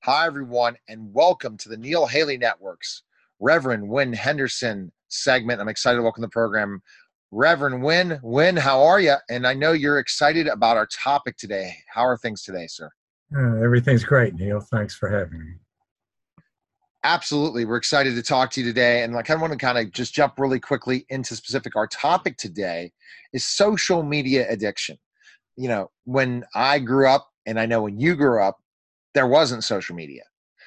Hi, everyone, and welcome to the Neil Haley Network's Reverend Wynn Henderson segment. I'm excited to welcome the program. Reverend Wynn, how are you? And I know you're excited about our topic today. How are things today, sir? Everything's great, Neil. Thanks for having me. Absolutely. We're excited to talk to you today. And I kind of want to just jump really quickly into specific. Our topic today is social media addiction. When I grew up, and I know when you grew up, there wasn't social media.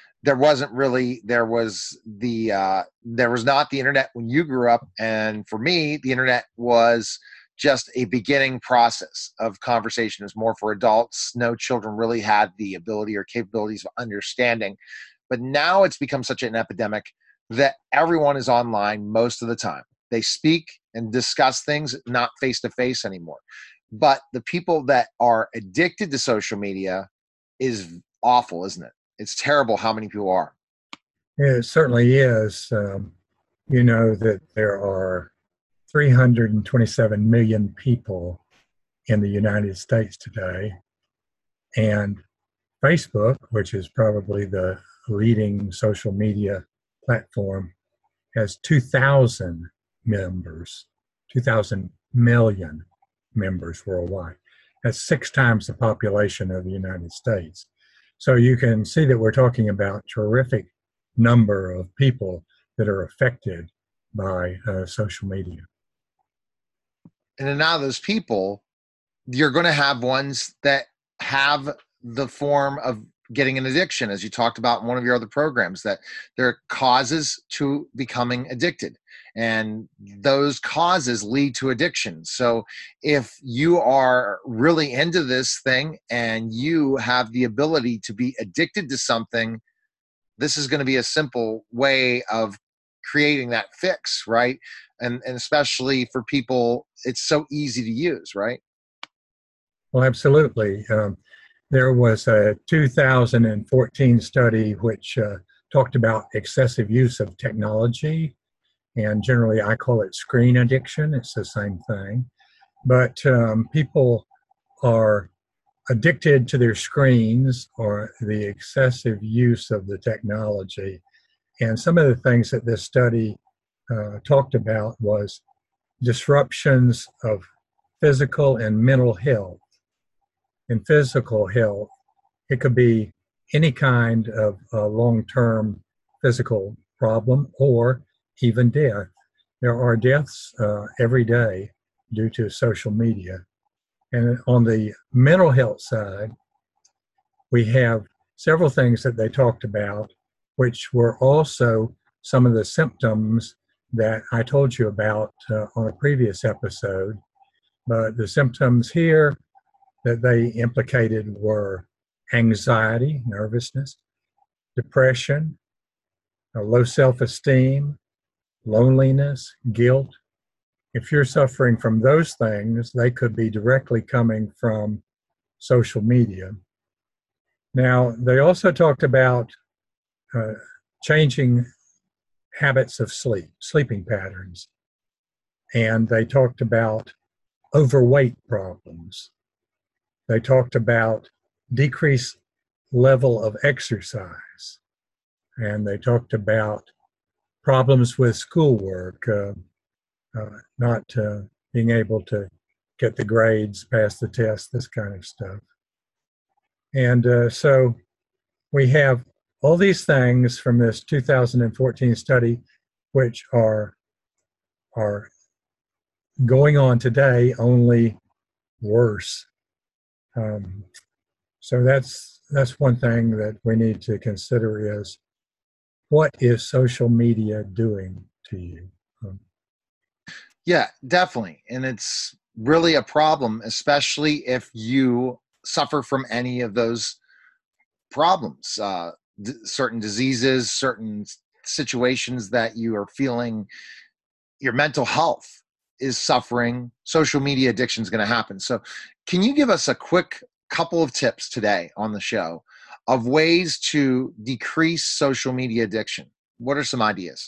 There was not the internet when you grew up, and for me the internet was just a beginning process of conversation. It was more for adults. No children really had the ability or capabilities of understanding, but now it's become such an epidemic that everyone is online most of the time. They speak and discuss things not face to face anymore, but the people that are addicted to social media is awful, isn't it? It's terrible how many people are. Yeah, it certainly is. You know that there are 327 million people in the United States today, and Facebook, which is probably the leading social media platform, has 2,000 members, 2,000 million members worldwide. That's six times the population of the United States. So you can see that we're talking about terrific number of people that are affected by social media. And then now those people, you're going to have ones that have the form of getting an addiction, as you talked about in one of your other programs, that there are causes to becoming addicted. And those causes lead to addiction. So if you are really into this thing and you have the ability to be addicted to something, this is going to be a simple way of creating that fix, right? And especially for people, it's so easy to use, right? Well, absolutely. There was a 2014 study which talked about excessive use of technology, and generally I call it screen addiction. It's the same thing. But people are addicted to their screens or the excessive use of the technology. And some of the things that this study talked about was disruptions of physical and mental health. In physical health, it could be any kind of long-term physical problem or even death. There are deaths every day due to social media. And on the mental health side, we have several things that they talked about, which were also some of the symptoms that I told you about on a previous episode. But the symptoms here that they implicated were anxiety, nervousness, depression, low self esteem, loneliness, guilt. If you're suffering from those things, they could be directly coming from social media. Now, they also talked about uh, changing habits of sleeping patterns, and they talked about overweight problems. They talked about decreased level of exercise, and they talked about problems with schoolwork, not being able to get the grades, pass the test, this kind of stuff. And so we have all these things from this 2014 study, which are going on today, only worse. Um, so that's one thing that we need to consider is what is social media doing to you? Yeah, definitely. And it's really a problem, especially if you suffer from any of those problems, certain diseases, certain situations that you are feeling your mental health is suffering. Social media addiction is going to happen. So, can you give us a quick couple of tips today on the show of ways to decrease social media addiction? What are some ideas?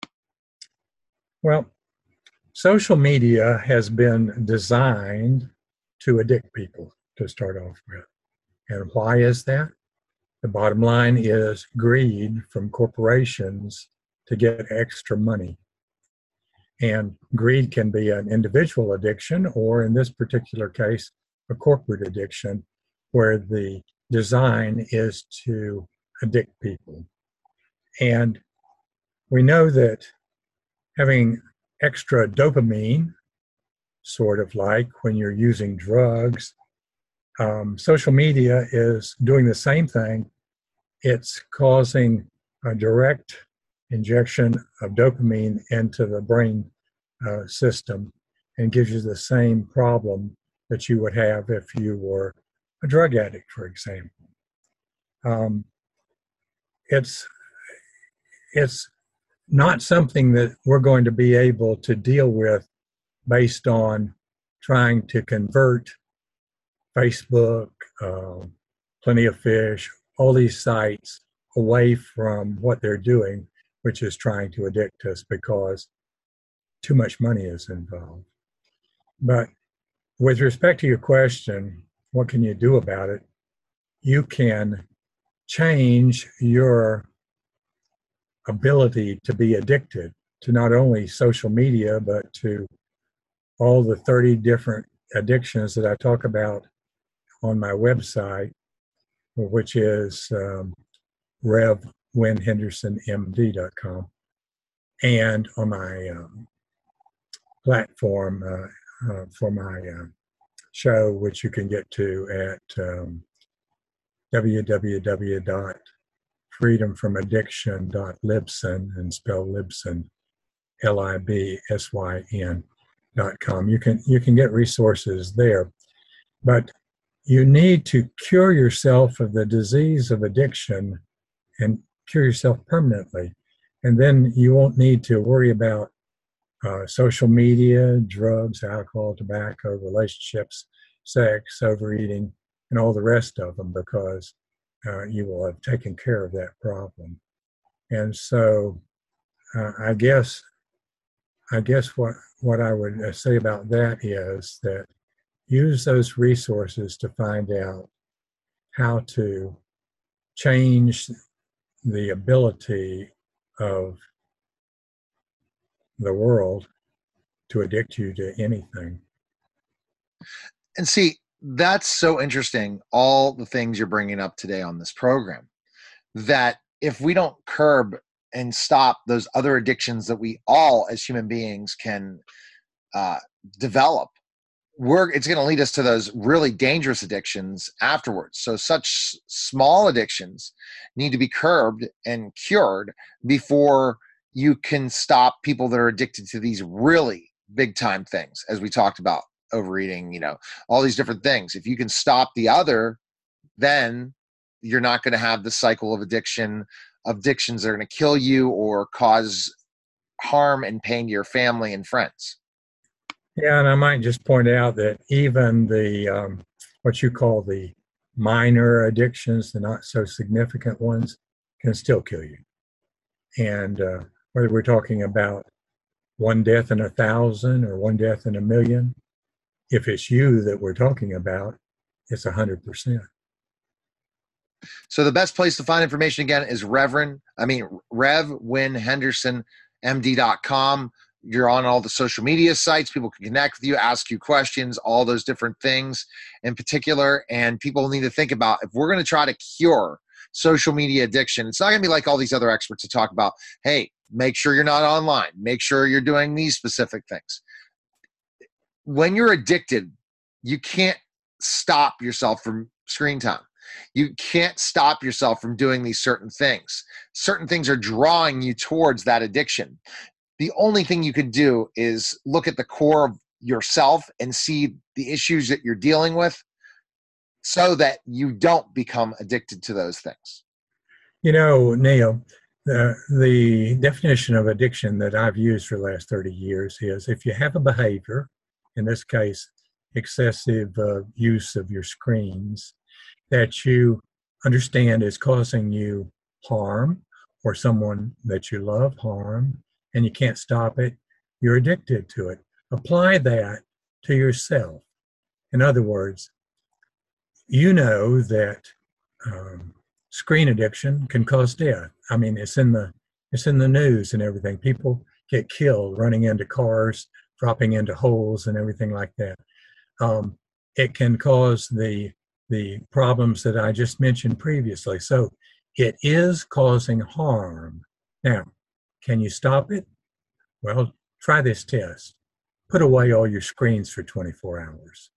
Well, social media has been designed to addict people to start off with. And why is that? The bottom line is greed from corporations to get extra money. And greed can be an individual addiction, or in this particular case, a corporate addiction, where the design is to addict people. And we know that having extra dopamine, sort of like when you're using drugs, social media is doing the same thing. It's causing a direct injection of dopamine into the brain system and gives you the same problem that you would have if you were a drug addict, for example. It's not something that we're going to be able to deal with based on trying to convert Facebook, Plenty of Fish, all these sites away from what they're doing, which is trying to addict us because too much money is involved. But with respect to your question, what can you do about it? You can change your ability to be addicted to not only social media, but to all the 30 different addictions that I talk about on my website, which is RevWynHendersonMD.com, and on my platform for my show, which you can get to at www.freedomfromaddiction.libsyn, and spell Libsyn LIBSYN.com. You can get resources there, but you need to cure yourself of the disease of addiction and cure yourself permanently, and then you won't need to worry about social media, drugs, alcohol, tobacco, relationships, sex, overeating, and all the rest of them, because you will have taken care of that problem. And so I guess what I would say about that is that use those resources to find out how to change the ability of the world to addict you to anything. And see, that's so interesting, all the things you're bringing up today on this program, that if we don't curb and stop those other addictions that we all as human beings can develop, it's going to lead us to those really dangerous addictions afterwards. So such small addictions need to be curbed and cured before you can stop people that are addicted to these really big time things, as we talked about, overeating, all these different things. If you can stop the other, then you're not going to have the cycle of addictions that are going to kill you or cause harm and pain to your family and friends. Yeah, and I might just point out that even the what you call the minor addictions, the not so significant ones, can still kill you. And whether we're talking about one death in 1,000 or one death in 1,000,000, if it's you that we're talking about, it's 100%. So the best place to find information again is RevWynHendersonMD.com. You're on all the social media sites. People can connect with you, ask you questions, all those different things in particular. And people need to think about, if we're going to try to cure social media addiction, it's not going to be like all these other experts who talk about, hey, make sure you're not online. Make sure you're doing these specific things. When you're addicted, you can't stop yourself from screen time. You can't stop yourself from doing these certain things. Certain things are drawing you towards that addiction. The only thing you can do is look at the core of yourself and see the issues that you're dealing with so that you don't become addicted to those things. Neil, the definition of addiction that I've used for the last 30 years is if you have a behavior, in this case, excessive use of your screens, that you understand is causing you harm or someone that you love harm, and you can't stop it, you're addicted to it. Apply that to yourself. In other words, you know that screen addiction can cause death. I mean, it's in the news and everything. People get killed running into cars, dropping into holes, and everything like that. It can cause the problems that I just mentioned previously. So it is causing harm. Now, can you stop it? Well, try this test. Put away all your screens for 24 hours.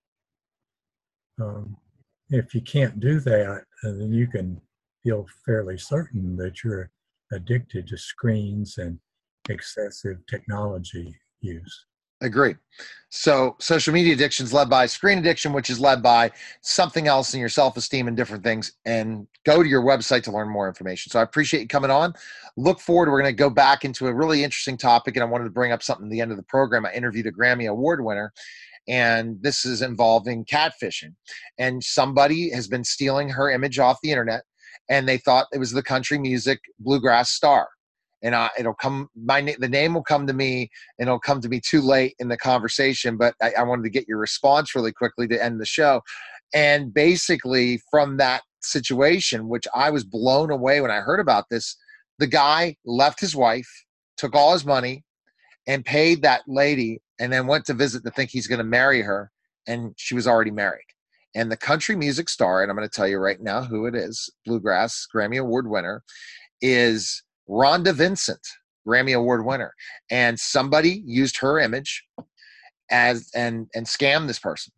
If you can't do that, then you can feel fairly certain that you're addicted to screens and excessive technology use. Agree. So social media addiction is led by screen addiction, which is led by something else in your self-esteem and different things. And go to your website to learn more information. So I appreciate you coming on. Look forward. We're going to go back into a really interesting topic. And I wanted to bring up something at the end of the program. I interviewed a Grammy Award winner, and this is involving catfishing. And somebody has been stealing her image off the internet, and they thought it was the country music bluegrass star. And it'll come. The name will come to me, and it'll come to me too late in the conversation. But I wanted to get your response really quickly to end the show. And basically, from that situation, which I was blown away when I heard about this, the guy left his wife, took all his money, and paid that lady, and then went to visit to think he's going to marry her, and she was already married. And the country music star, and I'm going to tell you right now who it is, bluegrass Grammy Award winner, is Rhonda Vincent, Grammy Award winner. And somebody used her image as and scammed this person.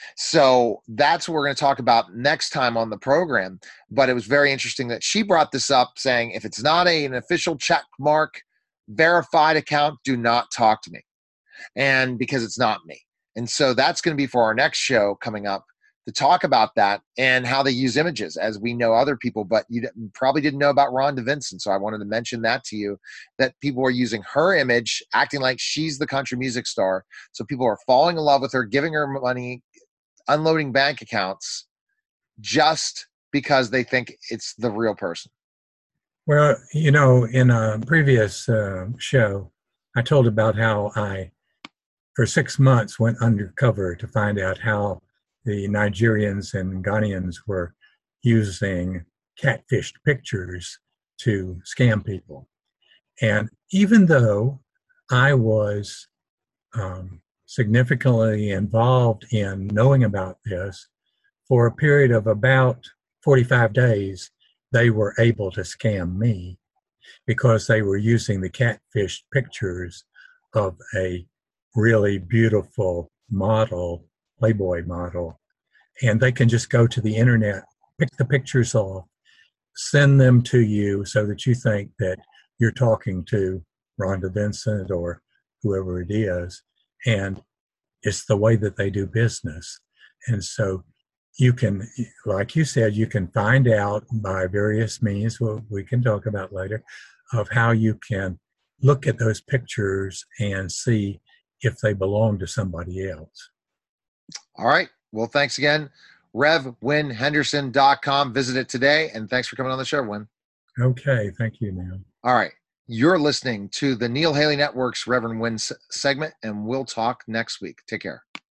So that's what we're going to talk about next time on the program. But it was very interesting that she brought this up, saying, if it's not an official check mark verified account, do not talk to me. And because it's not me. And so that's going to be for our next show coming up, to talk about that and how they use images, as we know other people, but you probably didn't know about Rhonda Vincent. So I wanted to mention that to you, that people are using her image, acting like she's the country music star. So people are falling in love with her, giving her money, unloading bank accounts, just because they think it's the real person. Well, in a previous show, I told about how I, for 6 months, went undercover to find out how the Nigerians and Ghanaians were using catfished pictures to scam people. And even though I was significantly involved in knowing about this, for a period of about 45 days, they were able to scam me because they were using the catfished pictures of a really beautiful model, Playboy model, and they can just go to the internet, pick the pictures off, send them to you so that you think that you're talking to Rhonda Vincent or whoever it is. And it's the way that they do business. And so you can, like you said, you can find out by various means, what we can talk about later, of how you can look at those pictures and see if they belong to somebody else. All right. Well, thanks again. RevWinHenderson.com. Visit it today. And thanks for coming on the show, Win. Okay. Thank you, Neil. All right. You're listening to the Neil Haley Network's Reverend Win segment, and we'll talk next week. Take care.